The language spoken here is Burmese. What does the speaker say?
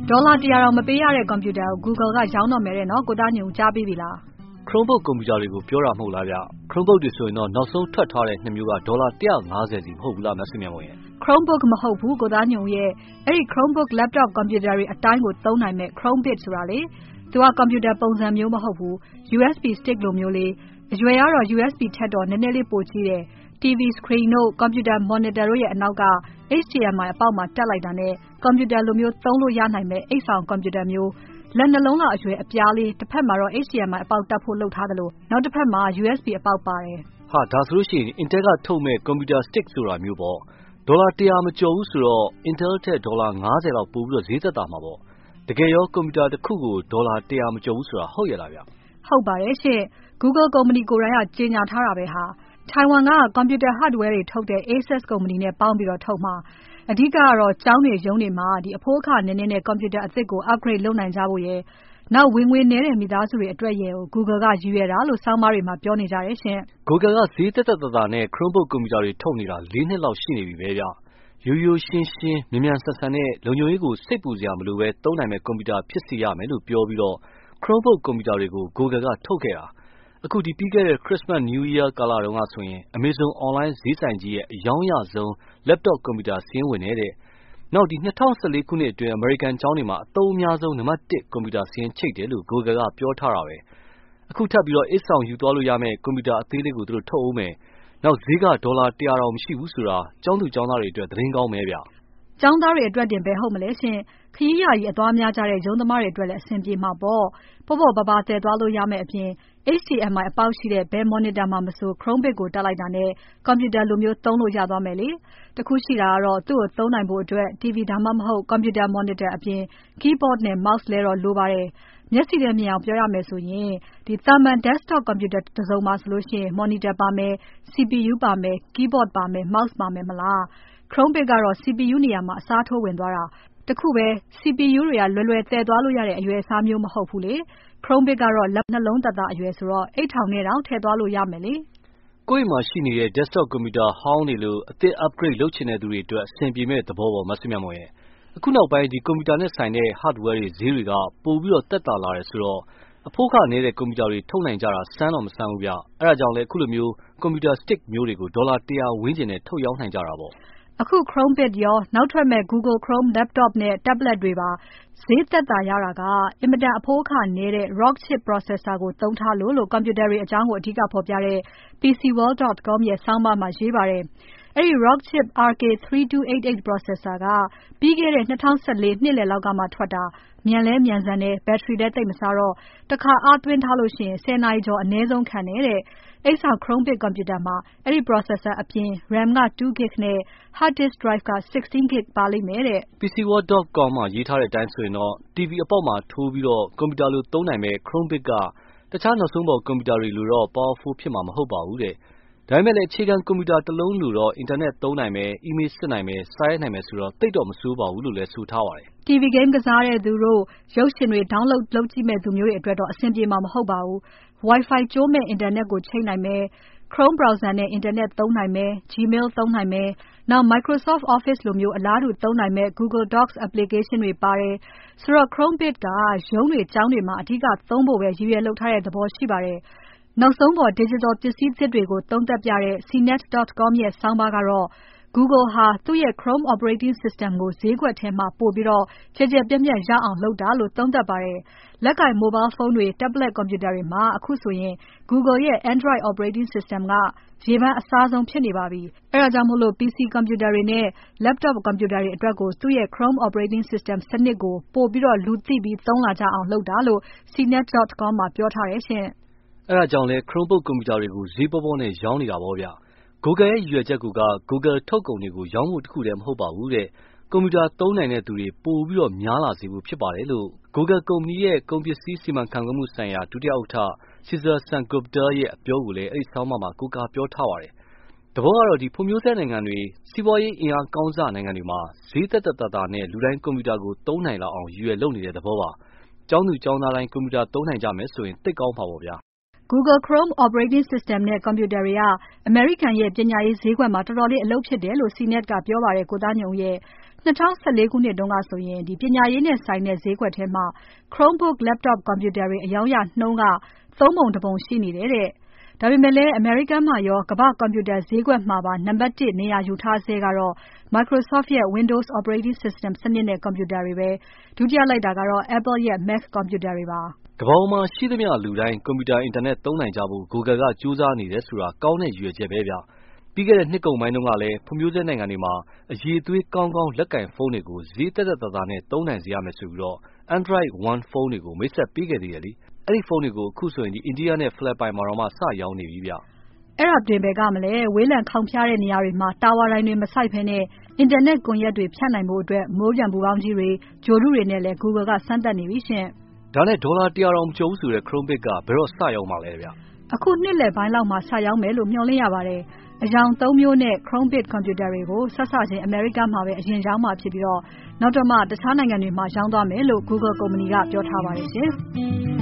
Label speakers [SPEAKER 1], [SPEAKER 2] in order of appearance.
[SPEAKER 1] ဒေါ်လာ100တောင်မပေးရတဲ့ကွန်ပျူတာကို Google ကရောင်းတော့မယ်တဲ့နော်ကိုသားညုံကြားပြီးပြီလား
[SPEAKER 2] Chromebook ကွန်ပျူတာတွေကိုပြောတာမဟုတ်လားဗျ Chromebook တွေဆိုရင်တော့နောက်ဆုံးထွက်ထားတဲ့2မျိုးကဒေါ်လာ150စီမဟုတ်ဘူးလားမဆုမြတ်မွန်ရဲ့
[SPEAKER 1] Chromebook မဟုတ်ဘူးကိုသားညုံရဲ့အဲ့ဒီ Chromebook laptop ကွန်ပျူတာတွေအတိုင်းကိုသုံးနိုင်မဲ့ Chromebit ဆိုတာလေသူကကွန်ပျူတာပုံစံမျိုးမဟုတ်ဘူး USB stick လိုမျိုးလေးအရွယ်ကတော့ USB ထက်တော့နည်းနည်းလေးပိုကြီးတယ် TV screen တို့ computer monitor တို့ရဲ့အနောက်က HDMI အပေါက်မှာတက်လိုက်တာနဲ့ကွန်ပျူတာလိုမျိုးသုံးလို့ရနိုင်မဲ့အိတ်ဆောင်ကွန်ပျူတာမျိုးလက်နှလုံးလောက်အရွယ်အပြားလေးတစ်ဖက်မှာတော့ HDMI အပေါက်တက်ဖို့လုပ်ထားတယ်လို့နောက်တစ်ဖက်မှာ USB အပေါက်ပါတယ်
[SPEAKER 2] ဟာဒါဆိုလို့ရှိရင် Intel ကထုတ်မဲ့ computer stick ဆိုတာမျိုးပေါ့ဒေါ်လာ100မကျော်ဘူးဆိုတော့ Intel ထက်ဒေါ်လာ50လောက်ပိုပြီးတော့ဈေးသက်သာမှာပေါ့တကယ်ရောကွန်ပျူတာတစ်ခုကိုဒေါ်လာ100မကျော်ဘူးဆိုတာဟုတ်ရလားဗျ
[SPEAKER 1] ဟုတ်ပါတယ်ရှင့် Google ကုမ္ပဏီကိုယ်တိုင်ကကြေညာထားတာပဲဟာထိုင်ဝမ်က computer hardware တွေထုတ်တဲ့ Asus ကုမ္ပဏီနဲ့ပေါင်းပြီးတော့ထုတ်မှာအဓိကကတော့ကျောင်းတွေရုံးတွေမှာဒီအဖိုးအခနည်းနည်းနဲ့ computer အသစ်ကို upgrade လုပ်နိုင်ကြဖို့ရယ်နောက်ဝင်ငွေနည်းတဲ့မိသားစုတွေအတွက်ရယ်ကို Google ကရည်ရွယ်တာလို့စောင်းမတွေမှာပြောနေကြတယ်ရှင်
[SPEAKER 2] Google ကဈေးသက်သက်သာနဲ့ Chromebook ကွန်ပျူတာတွေထုတ်နေတာ4နှစ်လောက်ရှိနေပြီပဲဗျရိုးရိုးရှင်းရှင်းမြန်မြန်ဆန်ဆန်နဲ့လုံခြုံရေးကိုစိတ်ပူစရာမလိုပဲသုံးနိုင်မဲ့ကွန်ပျူတာဖြစ်စေရမယ်လို့ပြောပြီးတော့ Chromebook ကွန်ပျူတာတွေကို Google ကထုတ်ခဲ့တာအခုဒီပြီးခဲ့တဲ့ Christmas New Year ကာလတုန်းကဆိုရင် Amazon online ဈေးဆိုင်ကြီးရဲ့အယောင်ရဆုံး laptop ကွန်ပျူတာစာရင်းဝင်နေတဲ့နောက်ဒီ2014ခုနှစ်အတွင်း American ကျောင်းတွေမှာအသုံးအများဆုံးနံပါတ်1ကွန်ပျူတာစာရင်းချိတ်တယ်လို့ Google ကပြောထားတာပဲအခုထပ်ပြီးတော့အိတ်ဆောင်ယူသွားလို့ရမယ့်ကွန်ပျူတာအသေးလေးကိုသူတို့ထုတ်အောင်မယ်နောက်ဈေးကဒေါ်လာ100တောင်မရှိဘူးဆိုတာကျောင်းသူကျောင်းသားတွေအတွက်သတင်းကောင်းပဲဗျ
[SPEAKER 1] ကျောင်းသားတွေအတွက်တင်ပဲဟုတ်မလဲရှင်ခရီးရာကြီးအသွားများကြတဲ့ရုံးသမားတွေအတွက်လည်းအဆင်ပြေမှာပေါ့ပေါ့ပေါ့ပါပါတည်သွားလို့ရမယ့်အပြင် HDMI အပေါက်ရှိတဲ့ဘယ် monitor မှာမဆို Chromebook ကိုတက်လိုက်တာနဲ့ကွန်ပျူတာလိုမျိုးသုံးလို့ရသွားမယ်လေတခုရှိတာကတော့သူ့ကိုသုံးနိုင်ဖို့အတွက် TV ဒါမှမဟုတ် computer monitor အပြင် keyboard နဲ့ mouse လဲတော့လိုပါတယ်မျက်စိနဲ့မြင်အောင်ပြောရမယ်ဆိုရင်ဒီ Therman desktop computer တစ်စုံမှာဆိုလို့ရှိရင် monitor ပါမယ် CPU ပါမယ် keyboard ပါမယ် mouse ပါမယ်မလား Chromebook ကတော့ CPU နေရာမှာအစားထိုးဝင်သွားတာတခုပဲ CPU တွေကလွယ်လွယ်တည်သွားလို့ရတဲ့အရွယ်အစားမျိုးမဟုတ်ဘူးလေ Chromebook ကတော့လက်နှလုံးသက်သားအရွယ်ဆိုတော့အိတ်ထောင်နဲ့တောင်ထည့်သွားလို့ရမယ်လေ
[SPEAKER 2] ကိုယ့်မှာရှိနေတဲ့ desktop computer ဟောင်းတွေလို့အသစ် upgrade လုပ်ချင်တဲ့သူတွေအတွက်အဆင်ပြေမဲ့သဘောပေါ်မဆုမြတ်မော်ရဲ့အခုနောက်ပိုင်းဒီကွန်ပျူတာနဲ့ဆိုင်တဲ့ hardware တွေဈေးတွေကပိုပြီးတော့တက်တာလာတယ်ဆိုတော့အဖိုးခနေတဲ့ကွန်ပျူတာတွေထုတ်နိုင်ကြတာစမ်းတော့မစမ်းဘူးဗျအဲ့ဒါကြောင့်လဲအခုလိုမျိုး computer stick မျိုးတွေကိုဒေါ်လာ100ဝန်းကျင်နဲ့ထုတ်ရောင်းနိုင်ကြတာပေါ့
[SPEAKER 1] အခု Chromebook ရောနောက်ထွက်မဲ့ Google Chrome laptop နဲ့ tablet တွေပါဈေးသက်သာရတာကအင်မတန်အဖိုးအခနည်းတဲ့ Rockchip processor ကိုသုံးထားလို့ကွန်ပျူတာတွေအကြောင်းကိုအဓိကဖော်ပြတဲ့ PCWorld.com ရဲ့ဆောင်းပါးမှာရေးပါတယ်အဲ့ဒီ Rockchip RK3288 processor ကပြီးခဲ့တဲ့2014နှစ်လယ်လောက်ကမှထွက်တာမြန်လဲမြန်ဆန်တယ် battery လည်းသိပ်မစားတော့တခါအားသွင်းထားလို့ရှိရင်10နာရီကျော်အနည်းဆုံးခံတယ်တဲ့အိတ်ဆောင် Chromebook ကွန်ပျူတာမှာအဲ့ဒီ processor အပြင် RAM က 2GB နဲ့ hard disk drive က 16GB ပါလိမ့်မယ်တဲ့
[SPEAKER 2] PCWorld.com မှာရေးထားတဲ့အတိုင်းဆိုရင်တော့ TV အပေါက်မှာထိုးပြီးတော့ကွန်ပျူတာလိုသုံးနိုင်မဲ့ Chromebook ကတခြားနောက်ဆုံးပေါ်ကွန်ပျူတာတွေလိုတော့ powerful ဖြစ်မှာမဟုတ်ပါဘူးတဲ့ဒါပေမဲ့လည်းအခြေခံကွန်ပျူတာတစ်လုံးလိုတော့ internet သုံးနိုင်မယ် email စစ်နိုင်မယ်စာရိုက်နိုင်မယ်ဆိုတော့တိတ်တော့မဆိုးပါဘူးလို့လည်းဆိုထားပါတယ်
[SPEAKER 1] TV game ကစားတဲ့သူတို့ရုပ်ရှင်တွေ download လုပ်ကြည့်မဲ့သူမျိုးတွေအတွက်တော့အဆင်ပြေမှာမဟုတ်ပါဘူး Wi-Fi ကြိုးမဲ့ internet ကိုချိတ်နိုင်မယ် Chrome browser နဲ့ internet သုံးနိုင်မယ် Gmail သုံးနိုင်မယ်နောက် Microsoft Office လိုမျိုးအလားတူသုံးနိုင်မဲ့ Google Docs application တွေပါတယ်ဆိုတော့ Chromebook ကရုံးတွေကျောင်းတွေမှာအဓိကသုံးဖို့ပဲရည်ရွယ်လုပ်ထားတဲ့သဘောရှိပါတယ်နောက်ဆုံးပေါ် digital ပစ္စည်းသစ်တွေကိုသုံးသပ်ပြတဲ့ cnet.com ရဲ့ဆောင်းပါးကတော့ Google ဟာသူ့ရဲ့ Chrome operating system ကိုဈေးကွက်ထဲမှာပို့ပြီးတော့ကျယ်ကျယ်ပြန့်ပြန့်ရအောင်လုပ်တာလို့သုံးသပ်ပါတယ်လက်ကိုင် mobile phone တွေ tablet computer တွေမှာအခုဆိုရင် Google ရဲ့ Android operating system ကရေပန်းအစားဆုံးဖြစ်နေပါပြီအဲဒါကြောင့်မို့လို့ PC computer တွေနဲ့ laptop computer တွေအတွက်ကိုသူ့ရဲ့ Chrome operating system စနစ်ကိုပို့ပြီးတော့လူသိပြီးသုံးလာကြအောင်လုပ်တာလို့ cnet.com မှာပြောထားတယ်ရှင်
[SPEAKER 2] အဲ့ဒါကြောင့်လဲ Chromebook ကွန်ပျူတာတွေကိုဈေးပေါပေါနဲ့ရောင်းနေတာပေါ့ဗျာ Google ရဲ့ရည်ရွယ်ချက်က Google ထုတ်ကုန်တွေကိုရောင်းဖို့တခုတည်းမဟုတ်ပါဘူးတဲ့ကွန်ပျူတာသုံးနိုင်တဲ့သူတွေပိုပြီးတော့များလာစေဖို့ဖြစ်ပါတယ်လို့ Google ကုမ္ပဏီရဲ့ကုန်ပစ္စည်းစီမံခန့်ခွဲမှုဆိုင်ရာဒုတိယဥက္ကဋ္ဌ Cesar Sengupta ရဲ့အပြောကိုလည်းအဲ့ဒီဆောင်းပါးမှာကိုးကားပြောထားပါတယ်တဘောကတော့ဒီဖွံ့ဖြိုးဆဲနိုင်ငံတွေစီးပွားရေးအင်အားကောင်းစားနိုင်ငံတွေမှာဈေးသက်သက်သာနဲ့လူတိုင်းကွန်ပျူတာကိုသုံးနိုင်လောက်အောင်ရည်ရွယ်လုပ်နေတဲ့သဘောပါကျောင်းသူကျောင်းသားတိုင်းကွန်ပျူတာသုံးနိုင်ကြမယ်ဆိုရင်သိကောင်းပါပေါ့ဗျာ
[SPEAKER 1] Google Chrome operating system နဲ့ computer တွေက American ရဲ့ပညာရေးဈေးကွက်မှာတော်တော်လေးအလုပ်ဖြစ်တယ်လို့ CNET ကပြောပါတယ်ကိုသားညုံရဲ့ 2014 ခုနှစ်တုန်းကဆိုရင်ပညာရေးနဲ့ဆိုင်တဲ့ဈေးကွက်ထဲမှာ Chromebook laptop ကွန်ပြူတာတွေအရောင်းရနှုန်းက 3 ပုံ 1 ပုံရှိနေတယ်တဲ့။ ဒါပေမဲ့လည်း အမေရိကန်မှာရောကမ္ဘာ့ကွန်ပြူတာဈေးကွက်မှာပါနံပါတ် 1 နေရာယူထားဆဲကတော့ Microsoft ရဲ့ Windows Operating System စနစ်နဲ့ကွန်ပြူတာတွေပဲ။ ဒုတိယလိုက်တာကတော့ Apple ရဲ့ Mac ကွန်ပြူတာတွေပါ။
[SPEAKER 2] ကမ္ဘာပေါ်မှာရှိသမျှလူတိုင်းကွန်ပြူတာအင်တာနက်သုံးနိုင်ကြဖို့ Google ကကြိုးစားနေတယ်ဆိုတာကောင်းတဲ့ရည်ရွယ်ချက်ပဲဗျ။ ပြီးခဲ့တဲ့နှစ်ကုန်ပိုင်းတုန်းကလည်းဖွံ့ဖြိုးဆဲနိုင်ငံတွေမှာအရည်အသွေးကောင်းကောင်းလက်ကိုင်ဖုန်းတွေကိုဈေးသက်သက်သာသာနဲ့သုံးနိုင်စေရမယ်ဆိုပြီး Android One ဖုန်းတွေကိုမိတ်ဆက်ပေးခဲ့သေးတယ်လေ။ အဲဒီဖုန်းတွေကိုအခုဆိုရင်အိန္ဒိယနဲ့ ဖိလစ်ပိုင်မှာတောင်စရောင်းနေပြီဗျ။
[SPEAKER 1] အဲ့ဒါတင်ပဲကမလဲဝေးလံခေါင်ဖျားတဲ့နေရာတွေမှာတာဝါတိုင်တွေမစိုက်ဘဲနဲ့အင်တာနက်ကွန်ရက်တွေဖြန့်နိုင်ဖို့မိုးပျံပူဖောင်းကြီးတွေဂြိုဟ်တုတွေနဲ့လည်း Google ကစမ်းသပ်နေပြီရှင်။
[SPEAKER 2] ဒါနဲ့ဒေါ်လာ 100 တောင်မကျော်ဘူးဆိုတဲ့ Chromebook ကဘယ်တော့စရောင်းမှာလဲဗျ။
[SPEAKER 1] အခုနှစ်လယ်ပိုင်းလောက်မှာစရောင်းမယ်လို့မျှော်လင့်ရပါတယ်။ အရောင် 3 မျိုးနဲ့ Chromebook ကွန်ပြူတာတွေကိုစစချင်းအမေရိကန်မှာပဲအရင်ရောင်းမှာဖြစ်ပြီးနောက်တော့မှတခြားနိုင်ငံတွေမှာရောင်းသွားမယ်လို့ Google ကုမ္ပဏီကပြောထားပါတယ်ရှင်။